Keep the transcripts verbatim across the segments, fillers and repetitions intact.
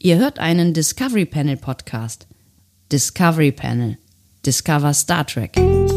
Ihr hört einen Discovery Panel Podcast. Discovery Panel. Discover Star Trek.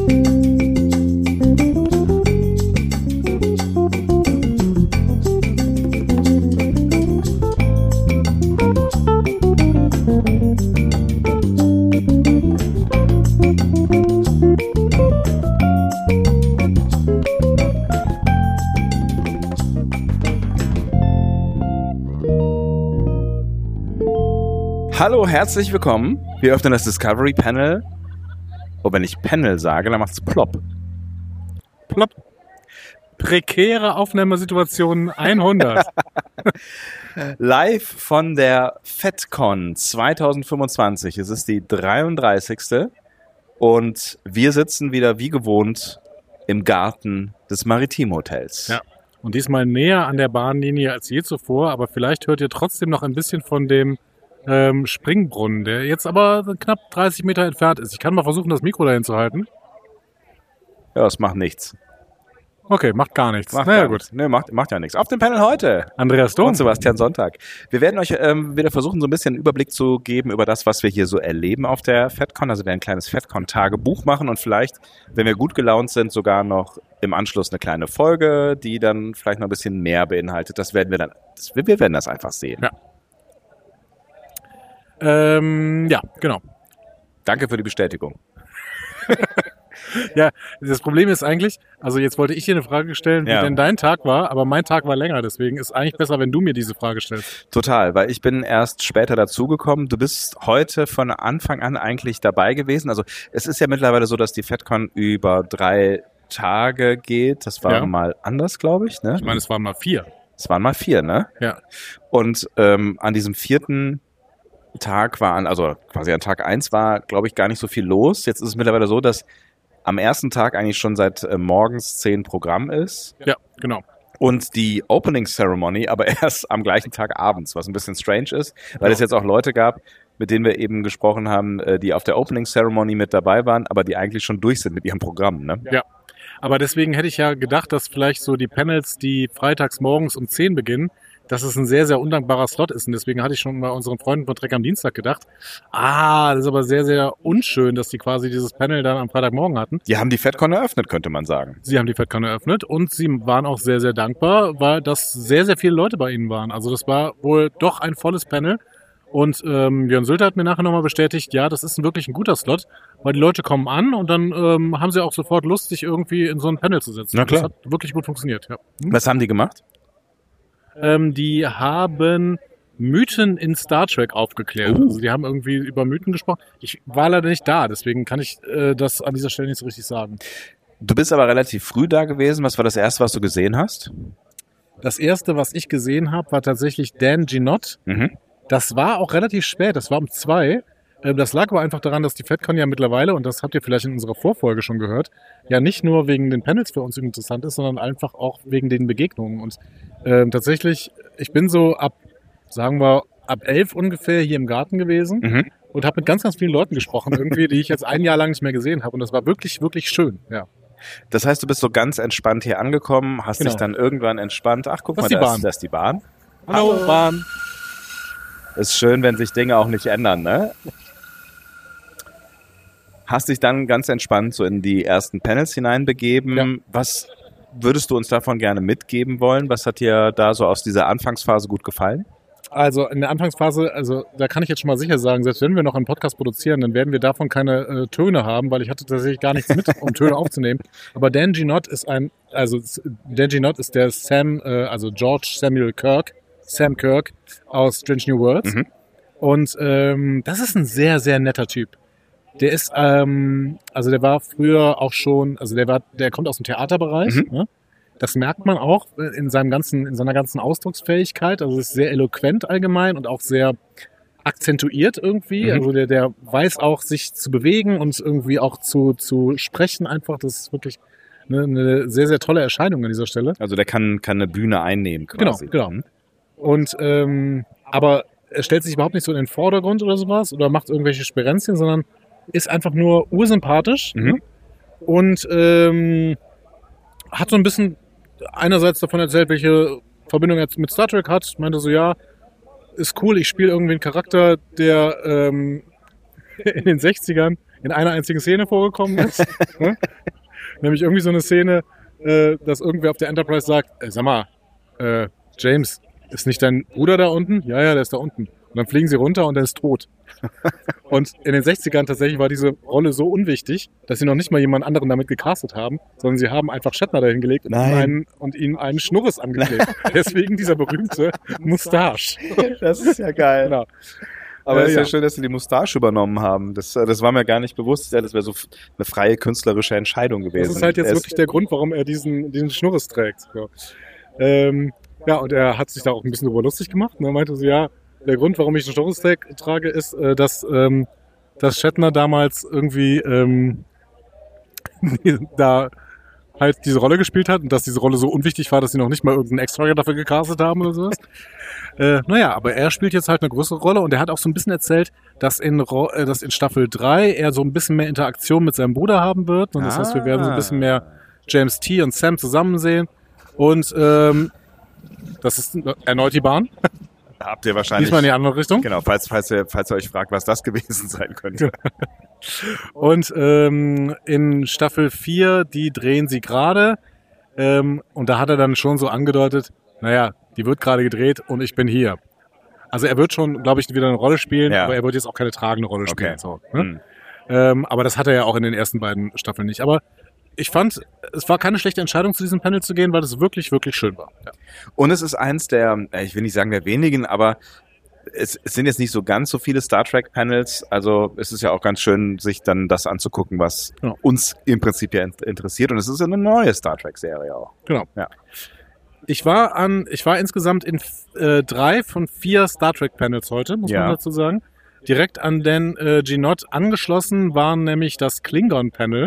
Hallo, herzlich willkommen. Wir öffnen das Discovery Panel. Oh, wenn ich Panel sage, dann macht's plopp. Plopp. Prekäre Aufnahmesituation hundert. Live von der FedCon zwanzig fünfundzwanzig. Es ist die dreiunddreißigste. Und wir sitzen wieder wie gewohnt im Garten des Maritim Hotels. Ja. Und diesmal näher an der Bahnlinie als je zuvor, aber vielleicht hört ihr trotzdem noch ein bisschen von dem ähm, Springbrunnen, der jetzt aber knapp dreißig Meter entfernt ist. Ich kann mal versuchen, das Mikro dahin zu halten. Ja, es macht nichts. Okay, macht gar nichts. Macht naja, gar gut. nichts. Nee, macht, macht ja nichts. Auf dem Panel heute Andreas Dom und Sebastian Sonntag. Wir werden euch ähm, wieder versuchen, so ein bisschen einen Überblick zu geben über das, was wir hier so erleben auf der FedCon. Also wir werden ein kleines FedCon-Tagebuch machen und vielleicht, wenn wir gut gelaunt sind, sogar noch im Anschluss eine kleine Folge, die dann vielleicht noch ein bisschen mehr beinhaltet. Das werden wir dann, das, wir werden das einfach sehen. Ja. Ähm, ja, genau. Danke für die Bestätigung. Ja, das Problem ist eigentlich, also jetzt wollte ich dir eine Frage stellen, wie Ja. denn dein Tag war, aber mein Tag war länger, deswegen ist eigentlich besser, wenn du mir diese Frage stellst. Total, weil ich bin erst später dazugekommen. Du bist heute von Anfang an eigentlich dabei gewesen. Also es ist ja mittlerweile so, dass die FedCon über drei Tage geht. Das war Ja. mal anders, glaube ich. Ne? Ich meine, es waren mal vier. Es waren mal vier, ne? Ja. Und ähm, an diesem vierten Tag war, an, also quasi an Tag eins war, glaube ich, gar nicht so viel los. Jetzt ist es mittlerweile so, dass am ersten Tag eigentlich schon seit äh, morgens zehn Programm ist. Ja, genau. Und die Opening Ceremony aber erst am gleichen Tag abends, was ein bisschen strange ist, weil es jetzt auch Leute gab, mit denen wir eben gesprochen haben, äh, die auf der Opening Ceremony mit dabei waren, aber die eigentlich schon durch sind mit ihrem Programm. Ne? Ja. Aber deswegen hätte ich ja gedacht, dass vielleicht so die Panels, die freitags morgens um zehn beginnen, dass es ein sehr, sehr undankbarer Slot ist. Und deswegen hatte ich schon bei unseren Freunden von Trek am Dienstag gedacht, ah, das ist aber sehr, sehr unschön, dass die quasi dieses Panel dann am Freitagmorgen hatten. Die haben die FedCon eröffnet, könnte man sagen. Sie haben die FedCon eröffnet und sie waren auch sehr, sehr dankbar, weil das sehr, sehr viele Leute bei ihnen waren. Also das war wohl doch ein volles Panel. Und ähm, Björn Sülter hat mir nachher nochmal bestätigt, ja, das ist wirklich ein guter Slot, weil die Leute kommen an und dann ähm, haben sie auch sofort Lust, sich irgendwie in so ein Panel zu setzen. Na klar. Das hat wirklich gut funktioniert, ja. Was haben die gemacht? Ähm, die haben Mythen in Star Trek aufgeklärt. Uh. Also die haben irgendwie über Mythen gesprochen. Ich war leider nicht da, deswegen kann ich äh, das an dieser Stelle nicht so richtig sagen. Du bist aber relativ früh da gewesen. Was war das Erste, was du gesehen hast? Das erste, was ich gesehen habe, war tatsächlich Dan Ginott. Mhm. Das war auch relativ spät, das war um zwei. Ähm, Das lag aber einfach daran, dass die FedCon ja mittlerweile, und das habt ihr vielleicht in unserer Vorfolge schon gehört, ja nicht nur wegen den Panels für uns interessant ist, sondern einfach auch wegen den Begegnungen. Und ähm, tatsächlich, ich bin so ab, sagen wir, ab elf ungefähr hier im Garten gewesen Mhm. und habe mit ganz, ganz vielen Leuten gesprochen, irgendwie, die ich jetzt ein Jahr lang nicht mehr gesehen habe. Und das war wirklich, wirklich schön. Ja. Das heißt, du bist so ganz entspannt hier angekommen, hast Genau. dich dann irgendwann entspannt. Ach, guck Das mal, ist die da Bahn. ist, da ist die Bahn. Hallo, Bahn. Ist schön, wenn sich Dinge auch nicht ändern, ne? Hast dich dann ganz entspannt so in die ersten Panels hineinbegeben. Ja. Was würdest du uns davon gerne mitgeben wollen? Was hat dir da so aus dieser Anfangsphase gut gefallen? Also in der Anfangsphase, also da kann ich jetzt schon mal sicher sagen, selbst wenn wir noch einen Podcast produzieren, dann werden wir davon keine äh, Töne haben, weil ich hatte tatsächlich gar nichts mit, um Töne aufzunehmen. Aber Dan Ginott ist ein, also Dan Ginott ist der Sam, äh, also George Samuel Kirk, Sam Kirk aus Strange New Worlds. Mhm. Und ähm, das ist ein sehr, sehr netter Typ. Der ist, ähm, also der war früher auch schon, also der war, der kommt aus dem Theaterbereich. Mhm. Ne? Das merkt man auch in seinem ganzen, in seiner ganzen Ausdrucksfähigkeit. Also ist sehr eloquent allgemein und auch sehr akzentuiert irgendwie. Mhm. Also der, der weiß auch, sich zu bewegen und irgendwie auch zu, zu sprechen einfach. Das ist wirklich eine, eine sehr, sehr tolle Erscheinung an dieser Stelle. Also der kann, kann eine Bühne einnehmen quasi. Genau, genau. Und ähm, aber er stellt sich überhaupt nicht so in den Vordergrund oder sowas oder macht irgendwelche Sperenzien, sondern ist einfach nur ursympathisch Mhm. und ähm, hat so ein bisschen einerseits davon erzählt, welche Verbindung er mit Star Trek hat. Meinte so, ja, ist cool, ich spiele irgendwie einen Charakter, der ähm, in den sechzigern in einer einzigen Szene vorgekommen ist. Ne? Nämlich irgendwie so eine Szene, äh, dass irgendwer auf der Enterprise sagt, äh, sag mal, äh, James, ist nicht dein Bruder da unten? Ja, ja, der ist da unten. Und dann fliegen sie runter und er ist tot. Und in den sechzigern tatsächlich war diese Rolle so unwichtig, dass sie noch nicht mal jemand anderen damit gecastet haben, sondern sie haben einfach Shatner dahin gelegt und ihm einen, und ihm einen Schnurres angeklebt. Deswegen dieser berühmte Mustache. Das ist ja geil. Genau. Aber es Äh, ist ja. ja. schön, dass sie die Mustache übernommen haben. Das, das war mir gar nicht bewusst. Das wäre so eine freie künstlerische Entscheidung gewesen. Das ist halt jetzt Er wirklich der Grund, warum er diesen, diesen Schnurres trägt. Ja. Ähm, ja, und er hat sich da auch ein bisschen drüber lustig gemacht. Und er meinte so, ja, der Grund, warum ich einen Schnurres trage, ist, äh, dass, ähm, dass Shatner damals irgendwie ähm, da halt diese Rolle gespielt hat und dass diese Rolle so unwichtig war, dass sie noch nicht mal irgendeinen Extra dafür gecastet haben oder sowas. äh, naja, aber er spielt jetzt halt eine größere Rolle und er hat auch so ein bisschen erzählt, dass in, Ro- äh, dass in Staffel drei er so ein bisschen mehr Interaktion mit seinem Bruder haben wird. Und das Ah. heißt, wir werden so ein bisschen mehr James T. und Sam zusammen sehen. Und ähm, das ist erneut die Bahn. Habt ihr wahrscheinlich. Diesmal in die andere Richtung. Genau, falls, falls, ihr, falls ihr euch fragt, was das gewesen sein könnte. Und ähm, in Staffel vier, die drehen sie gerade. Ähm, und da hat er dann schon so angedeutet, naja, die wird gerade gedreht und ich bin hier. Also er wird schon, glaube ich, wieder eine Rolle spielen, Ja. aber er wird jetzt auch keine tragende Rolle spielen. Okay. So, ne? Hm. ähm, aber das hat er ja auch in den ersten beiden Staffeln nicht. Aber ich fand, es war keine schlechte Entscheidung, zu diesem Panel zu gehen, weil es wirklich, wirklich schön war. Ja. Und es ist eins der, ich will nicht sagen der wenigen, aber es, es sind jetzt nicht so ganz so viele Star Trek Panels. Also es ist ja auch ganz schön, sich dann das anzugucken, was Genau. uns im Prinzip ja in- interessiert. Und es ist eine neue Star Trek Serie auch. Genau. Ja. Ich war an, ich war insgesamt in äh, drei von vier Star Trek Panels heute, muss Ja. man dazu sagen. Direkt an den äh, Ginot angeschlossen waren nämlich das Klingon Panel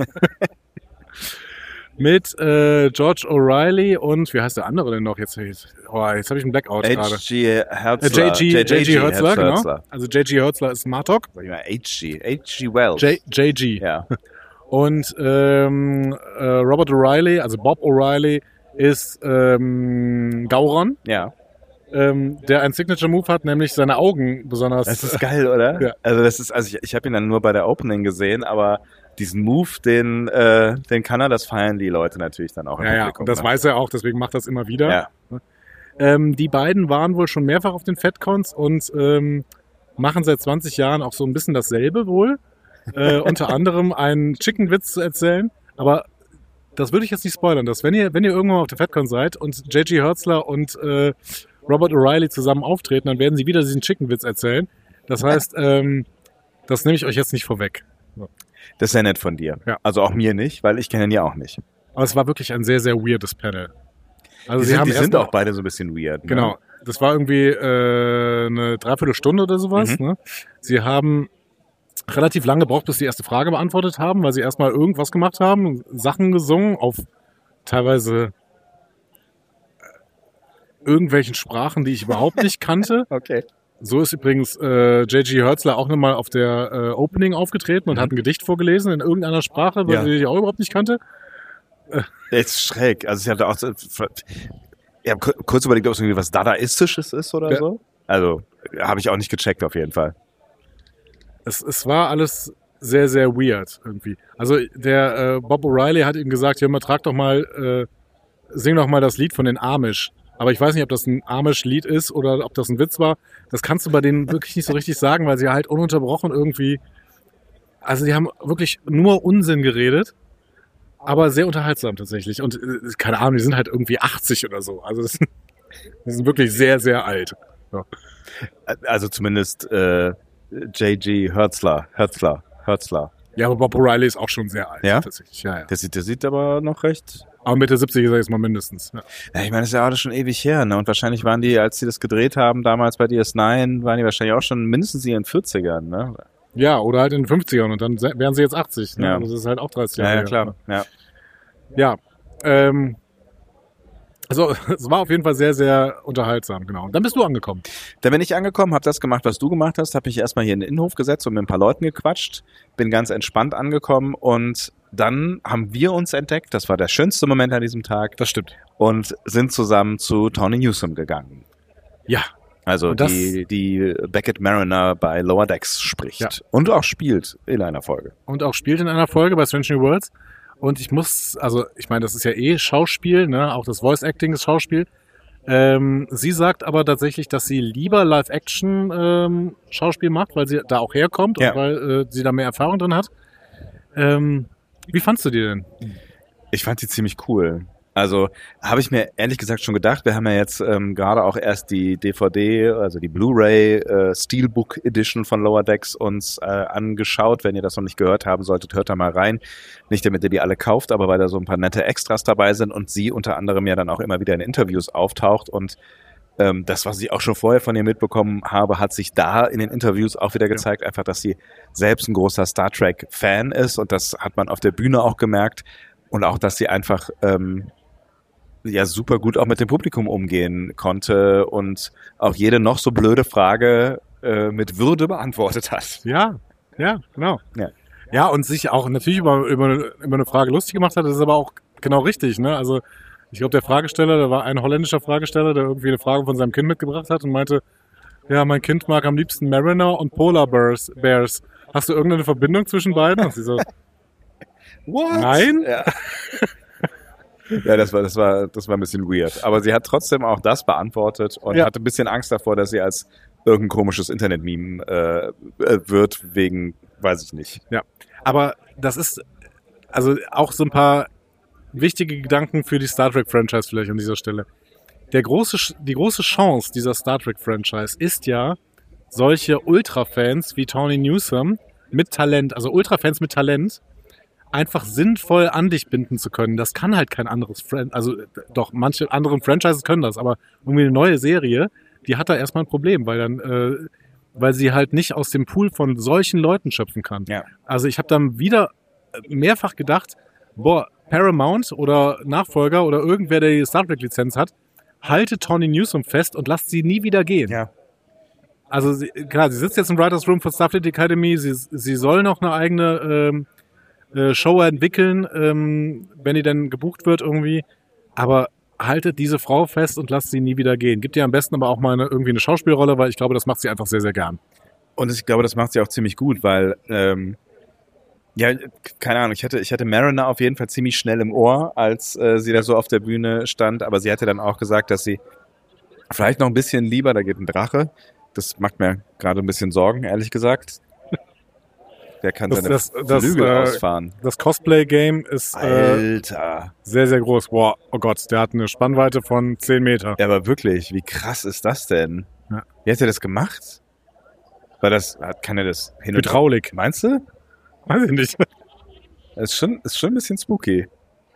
mit äh, George O'Reilly und wie heißt der andere denn noch jetzt? Oh, jetzt habe ich einen Blackout gerade. H G Äh, Herzler. J G, J G Hertzler, genau. Hertzler. Also J G Hertzler ist Martok. Sag ich mal, H G. H G Wells. J, J G. Ja. Und ähm, äh, Robert O'Reilly, also Bob O'Reilly, ist ähm, Gauron, Ja. ähm, der einen Signature-Move hat, nämlich seine Augen besonders. Das ist geil, oder? Ja. Also das ist, also ich, ich habe ihn dann nur bei der Opening gesehen, aber diesen Move, den, äh, den kann er, das feiern die Leute natürlich dann auch im ja, ja, Publikum. und das ne? weiß er auch, deswegen macht er es immer wieder. Ja. Ähm, die beiden waren wohl schon mehrfach auf den FedCons und ähm, machen seit zwanzig Jahren auch so ein bisschen dasselbe wohl. Äh, unter anderem einen Chicken-Witz zu erzählen, aber das würde ich jetzt nicht spoilern, dass wenn ihr, wenn ihr irgendwann mal auf der FedCon seid und J G Hertzler und äh, Robert O'Reilly zusammen auftreten, dann werden sie wieder diesen Chicken-Witz erzählen. Das heißt, ähm, das nehme ich euch jetzt nicht vorweg. Das ist ja nett von dir. Ja. Also auch mir nicht, weil ich kenne ihn ja auch nicht. Aber es war wirklich ein sehr, sehr weirdes Panel. Also die sie sind, haben die erst sind mal- auch beide so ein bisschen weird. Ne? Genau. Das war irgendwie äh, eine Dreiviertelstunde oder sowas. Mhm. Ne? Sie haben relativ lange gebraucht, bis sie die erste Frage beantwortet haben, weil sie erstmal irgendwas gemacht haben, Sachen gesungen auf teilweise äh, irgendwelchen Sprachen, die ich überhaupt nicht kannte. Okay. So ist übrigens äh, J G Hertzler auch nochmal auf der äh, Opening aufgetreten und Mhm. hat ein Gedicht vorgelesen in irgendeiner Sprache, Ja. die ich auch überhaupt nicht kannte. Das ist schräg. Also ich hatte auch so, ich habe kurz überlegt, ob es irgendwie was Dadaistisches ist oder Ja. so. Also habe ich auch nicht gecheckt auf jeden Fall. Es, es war alles sehr, sehr weird irgendwie. Also der äh, Bob O'Reilly hat ihm gesagt, ja, mal trag doch mal, äh, sing doch mal das Lied von den Amish. Aber ich weiß nicht, ob das ein Amish-Lied ist oder ob das ein Witz war. Das kannst du bei denen wirklich nicht so richtig sagen, weil sie halt ununterbrochen irgendwie, also die haben wirklich nur Unsinn geredet, aber sehr unterhaltsam tatsächlich. Und äh, keine Ahnung, die sind halt irgendwie achtzig oder so. Also das, die sind wirklich sehr, sehr alt. Ja. Also zumindest äh, J G Hertzler, Hertzler, Hertzler. Ja, aber Bob O'Reilly ist auch schon sehr alt. Ja? Tatsächlich. Ja, ja. Der sieht, der sieht aber noch recht. Aber Mitte siebzig ist er jetzt mal mindestens. Ja. Ja, ich meine, das ist ja alles schon ewig her, ne? Und wahrscheinlich waren die, als sie das gedreht haben, damals bei D S neun, waren die wahrscheinlich auch schon mindestens in den vierzigern, ne? Ja, oder halt in den fünfzigern und dann se- wären sie jetzt achtzig. Ne? Ja. Das ist halt auch dreißig Ja, Jahre. ja, her. klar. Ja. Ja, ähm, also es war auf jeden Fall sehr, sehr unterhaltsam, genau. Und dann bist du angekommen. Dann bin ich angekommen, habe das gemacht, was du gemacht hast, habe mich erstmal hier in den Innenhof gesetzt und mit ein paar Leuten gequatscht, bin ganz entspannt angekommen und dann haben wir uns entdeckt, das war der schönste Moment an diesem Tag, Das stimmt. und sind zusammen zu Tawny Newsome gegangen. Ja, Also Und das- die, die Beckett Mariner bei Lower Decks spricht. Ja. Und auch spielt in einer Folge. Und auch spielt in einer Folge bei Strange New Worlds. Und ich muss, also ich meine, das ist ja eh Schauspiel, ne? Auch das Voice Acting ist Schauspiel. Ähm, sie sagt aber tatsächlich, dass sie lieber Live-Action-Schauspiel macht, weil sie da auch herkommt Ja. und weil äh, sie da mehr Erfahrung drin hat. Ähm, wie fandst du die denn? Ich fand die ziemlich cool. Also habe ich mir ehrlich gesagt schon gedacht, wir haben ja jetzt ähm, gerade auch erst die D V D, also die Blu-ray äh, Steelbook Edition von Lower Decks uns äh, angeschaut. Wenn ihr das noch nicht gehört haben solltet, hört da mal rein. Nicht damit ihr die alle kauft, aber weil da so ein paar nette Extras dabei sind und sie unter anderem ja dann auch immer wieder in Interviews auftaucht und ähm, das, was ich auch schon vorher von ihr mitbekommen habe, hat sich da in den Interviews auch wieder gezeigt, ja. Einfach, dass sie selbst ein großer Star Trek-Fan ist und das hat man auf der Bühne auch gemerkt und auch, dass sie einfach ähm, ja super gut auch mit dem Publikum umgehen konnte und auch jede noch so blöde Frage äh, mit Würde beantwortet hat. Ja, ja, genau. Ja. Ja, und sich auch natürlich über, über, über eine Frage lustig gemacht hat, das ist aber auch genau richtig, ne? Also ich glaube, der Fragesteller, der war ein holländischer Fragesteller, der irgendwie eine Frage von seinem Kind mitgebracht hat und meinte, ja, mein Kind mag am liebsten Mariner und Polar Bears. Bears. Hast du irgendeine Verbindung zwischen beiden? Und sie so, What? nein? Ja. Ja, das war, das war, das war ein bisschen weird. Aber sie hat trotzdem auch das beantwortet und Ja. hatte ein bisschen Angst davor, dass sie als irgendein komisches Internet-Meme äh, wird, wegen, weiß ich nicht. Ja, aber das ist also auch so ein paar wichtige Gedanken für die Star Trek-Franchise vielleicht an dieser Stelle. Der große, die große Chance dieser Star Trek-Franchise ist ja, solche Ultra-Fans wie Tawny Newsome mit Talent, also Ultra-Fans mit Talent, einfach sinnvoll an dich binden zu können. Das kann halt kein anderes Fran- also doch, manche anderen Franchises können das, aber irgendwie eine neue Serie, die hat da erstmal ein Problem, weil dann, äh, weil sie halt nicht aus dem Pool von solchen Leuten schöpfen kann. Ja. Also ich habe dann wieder mehrfach gedacht, boah, Paramount oder Nachfolger oder irgendwer, der die Star Trek-Lizenz hat, haltet Tawny Newsome fest und lasst sie nie wieder gehen. Ja. Also sie, klar, sie sitzt jetzt im Writers Room von Starfleet Academy, sie, sie soll noch eine eigene ähm, äh, Show entwickeln, ähm, wenn die denn gebucht wird irgendwie, aber haltet diese Frau fest und lasst sie nie wieder gehen. Gibt ihr am besten aber auch mal eine, irgendwie eine Schauspielrolle, weil ich glaube, das macht sie einfach sehr, sehr gern. Und ich glaube, das macht sie auch ziemlich gut, weil, ähm, ja, keine Ahnung, ich hatte, ich hatte Mariner auf jeden Fall ziemlich schnell im Ohr, als äh, sie da so auf der Bühne stand, aber sie hatte dann auch gesagt, dass sie vielleicht noch ein bisschen lieber, da geht ein Drache, das macht mir gerade ein bisschen Sorgen, ehrlich gesagt. Der kann Das- seine das- das, Flügel äh, ausfahren. Das Cosplay-Game ist äh, Alter. sehr, sehr groß. Wow, oh Gott, der hat eine Spannweite von zehn Meter. Ja, aber wirklich, wie krass ist das denn? Ja. Wie hat er das gemacht? War das, hat- kann er das hin und Hydraulik. Meinst du? Weiß ich nicht. Das ist schon, ist schon ein bisschen spooky.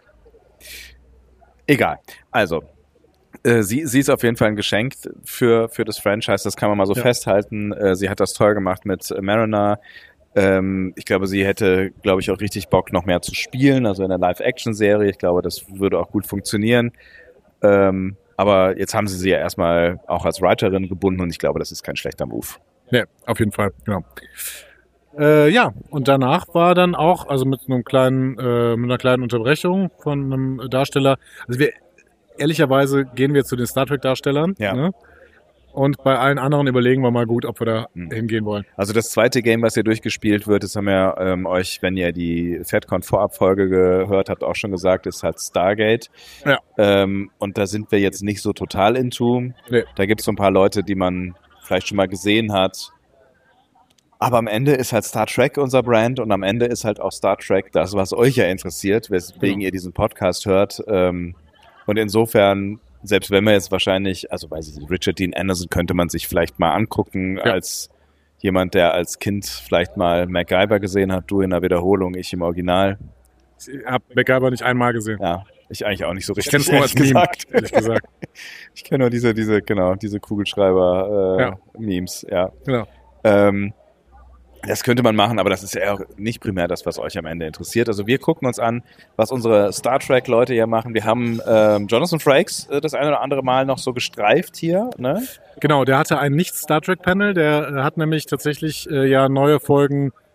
Egal. Also, äh, sie, sie ist auf jeden Fall ein Geschenk für, für das Franchise, das kann man mal so Ja. festhalten. Äh, sie hat das toll gemacht mit Mariner. Ähm, ich glaube, sie hätte, glaube ich, auch richtig Bock, noch mehr zu spielen, also in der Live-Action-Serie. Ich glaube, das würde auch gut funktionieren. Ähm, aber jetzt haben sie sie ja erstmal auch als Writerin gebunden und ich glaube, das ist kein schlechter Move. Ja, auf jeden Fall, genau. Äh, ja, und danach war dann auch, also mit einem kleinen, äh, mit einer kleinen Unterbrechung von einem Darsteller, also wir, ehrlicherweise gehen wir zu den Star Trek Darstellern, Ja. ne? Und bei allen anderen überlegen wir mal gut, ob wir da Hm. hingehen wollen. Also das zweite Game, was hier durchgespielt wird, das haben wir ähm, euch, wenn ihr die FedCon Vorabfolge gehört habt, auch schon gesagt, ist halt Stargate. Ja. Ähm, und da sind wir jetzt nicht so total into. Nee. Da gibt es so ein paar Leute, die man vielleicht schon mal gesehen hat. Aber am Ende ist halt Star Trek unser Brand und am Ende ist halt auch Star Trek das, was euch ja interessiert, weswegen Genau. ihr diesen Podcast hört. Ähm, und insofern, selbst wenn wir jetzt wahrscheinlich, also weiß ich nicht, Richard Dean Anderson könnte man sich vielleicht mal angucken, Ja. als jemand, der als Kind vielleicht mal MacGyver gesehen hat, du in der Wiederholung, ich im Original. Ich habe MacGyver nicht einmal gesehen. Ja, ich eigentlich auch nicht so Ich richtig. kenne es nur als ehrlich Meme, gesagt. ehrlich gesagt. Ich kenne nur diese, diese, genau, diese Kugelschreiber-Memes, ja. Genau. Ähm, das könnte man machen, aber das ist ja auch nicht primär das, was euch am Ende interessiert. Also wir gucken uns an, was unsere Star Trek-Leute hier machen. Wir haben ähm, Jonathan Frakes äh, das eine oder andere Mal noch so gestreift hier, ne? Genau, der hatte ein Nicht-Star Trek-Panel, der äh, hat nämlich tatsächlich äh, ja neue Folgen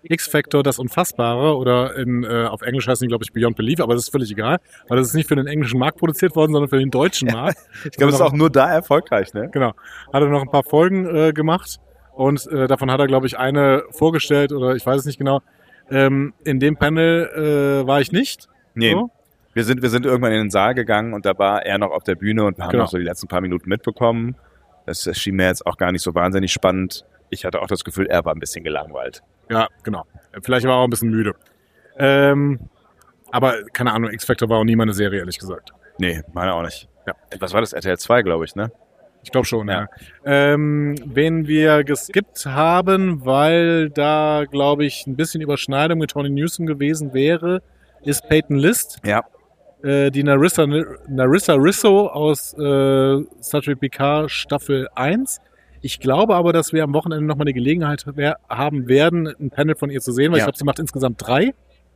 X-Factor das Unfassbare oder in, äh, auf Englisch heißt es, glaube ich, Beyond Belief, aber das ist völlig egal, weil das ist nicht für den englischen Markt produziert worden, sondern für den deutschen Markt. Ja, ich glaube, es ist auch nur da erfolgreich, ne? Genau. Hat er noch ein paar Folgen äh, gemacht und äh, davon hat er, glaube ich, eine vorgestellt oder ich weiß es nicht genau. Ähm, in dem Panel äh, war ich nicht. Nee. So. Wir sind, wir sind irgendwann in den Saal gegangen und da war er noch auf der Bühne und wir haben Genau. noch so die letzten paar Minuten mitbekommen. Das, das schien mir jetzt auch gar nicht so wahnsinnig spannend. Ich hatte auch das Gefühl, er war ein bisschen gelangweilt. Ja, genau. Vielleicht war er auch ein bisschen müde. Ähm, aber keine Ahnung, X-Factor war auch nie meine Serie, ehrlich gesagt. Nee, meine auch nicht. Ja. Was war das? R T L zwei, glaube ich, ne? Ich glaube schon, ja. Ja. Ähm, wen wir geskippt haben, weil da, glaube ich, ein bisschen Überschneidung mit Tony Newsom gewesen wäre, ist Peyton List. Ja. Äh, die Narissa, Narissa Risso aus äh, Star Trek Picard Staffel eins. Ich glaube aber, dass wir am Wochenende nochmal eine Gelegenheit wer- haben werden, ein Panel von ihr zu sehen, weil Ja. ich glaube, sie macht insgesamt drei.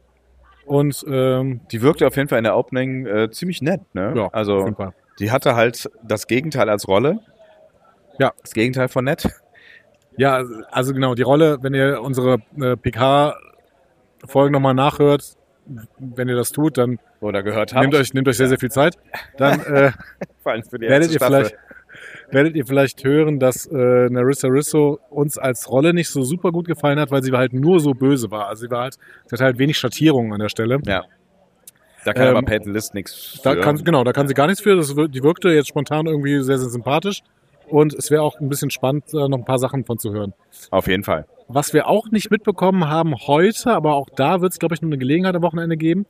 Und ähm, Die wirkte auf jeden Fall in der Opening äh, ziemlich nett, ne? ja, auf Also jeden Fall. die hatte halt das Gegenteil als Rolle. Ja. Das Gegenteil von nett. Ja, also genau, die Rolle, wenn ihr unsere äh, Picard-Folgen nochmal nachhört, wenn ihr das tut, dann Oder gehört habt. nehmt euch, nehmt euch sehr, sehr viel Zeit. Dann äh, Vor allem für die werdet, erste ihr Staffel. vielleicht, werdet ihr vielleicht hören, dass äh, Narissa Risso uns als Rolle nicht so super gut gefallen hat, weil sie halt nur so böse war. Also sie war halt, sie hat halt wenig Schattierungen an der Stelle. Ja. Da kann Ähm, aber Peyton List nichts Da für. kann, genau, da kann sie gar nichts für. Das, wir- die wirkte jetzt spontan irgendwie sehr, sehr sympathisch. Und es wäre auch ein bisschen spannend, da noch ein paar Sachen von zu hören. Auf jeden Fall. Was wir auch nicht mitbekommen haben heute, aber auch da wird es, glaube ich, noch eine Gelegenheit am Wochenende geben,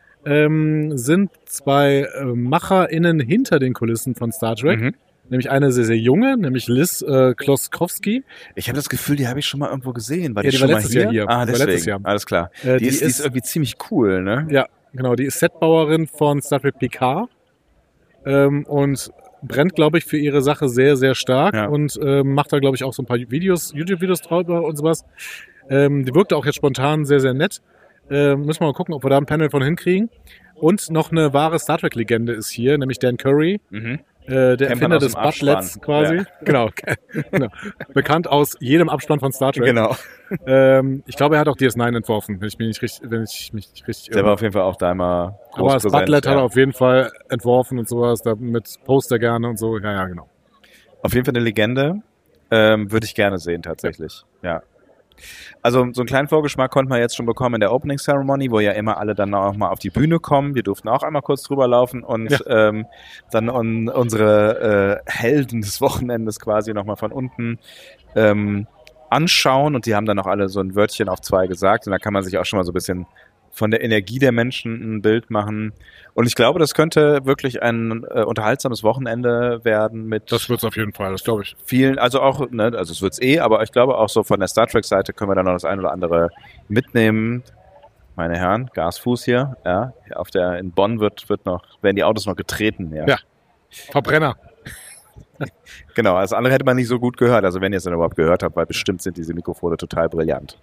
ähm, sind zwei äh, MacherInnen hinter den Kulissen von Star Trek. Mhm. Nämlich eine sehr, sehr junge, nämlich Liz äh, Kloskowski. Ich habe das Gefühl, die habe ich schon mal irgendwo gesehen. War Ja, die, die schon war mal letztes hier? Jahr hier. Ah, Die war deswegen. letztes Jahr. Alles klar. Äh, die, die ist, die ist ist- irgendwie ziemlich cool, ne? Ja, genau, die ist Setbauerin von Star Trek Picard ähm, und brennt, glaube ich, für ihre Sache sehr, sehr stark Ja. und ähm, macht da, glaube ich, auch so ein paar Videos, YouTube-Videos drüber und sowas. Ähm, die wirkte auch jetzt spontan sehr, sehr nett. Ähm, müssen wir mal gucken, ob wir da ein Panel von hinkriegen. Und noch eine wahre Star Trek-Legende ist hier, nämlich Dan Curry, Mhm. äh, der Kennt man Erfinder aus des dem Abspann. Butlets quasi. Ja. Genau. genau. Bekannt aus jedem Abspann von Star Trek. Genau. Ähm, ich glaube, er hat auch D S neun entworfen, wenn ich mich nicht richtig, wenn ich mich nicht richtig Der war auf jeden Fall auch da immer groß aber das präsent, Butlet ja. hat er auf jeden Fall entworfen und sowas, da mit Poster gerne und so. Ja, ja, genau. Auf jeden Fall eine Legende. Ähm, würde ich gerne sehen, tatsächlich. Ja. Also so einen kleinen Vorgeschmack konnte man jetzt schon bekommen in der Opening Ceremony, wo ja immer alle dann auch mal auf die Bühne kommen. Wir durften auch einmal kurz drüber laufen und Ja. ähm, dann un unsere äh, Helden des Wochenendes quasi nochmal von unten ähm, anschauen. Und die haben dann auch alle so ein Wörtchen auf zwei gesagt. Und da kann man sich auch schon mal so ein bisschen von der Energie der Menschen ein Bild machen. Und ich glaube, das könnte wirklich ein äh, unterhaltsames Wochenende werden mit Das wird's auf jeden Fall, das glaube ich. vielen, also auch, ne, also es wird's eh, aber ich glaube auch so von der Star Trek-Seite können wir da noch das ein oder andere mitnehmen. Meine Herren, Gasfuß hier, ja, hier auf der, in Bonn wird, wird noch, werden die Autos noch getreten, ja. Ja. Verbrenner. Genau, das andere hätte man nicht so gut gehört, also wenn ihr es dann überhaupt gehört habt, weil bestimmt sind diese Mikrofone total brillant.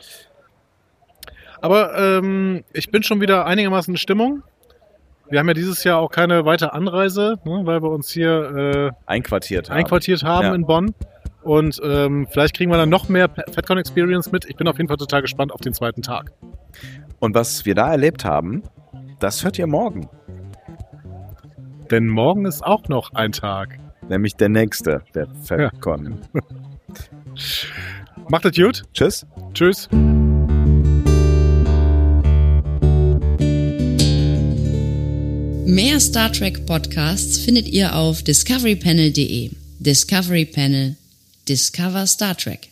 Aber ähm, ich bin schon wieder einigermaßen in Stimmung. Wir haben ja dieses Jahr auch keine weitere Anreise, ne, weil wir uns hier äh, Einquartiert haben. einquartiert haben Ja. in Bonn. Und ähm, vielleicht kriegen wir dann noch mehr FatCon Experience mit. Ich bin auf jeden Fall total gespannt auf den zweiten Tag. Und was wir da erlebt haben, das hört ihr morgen, Denn morgen ist auch noch ein Tag. nämlich der nächste, der FatCon. Macht es gut. Tschüss. Tschüss. Mehr Star Trek Podcasts findet ihr auf discovery panel punkt de. Discovery Panel. Discover Star Trek.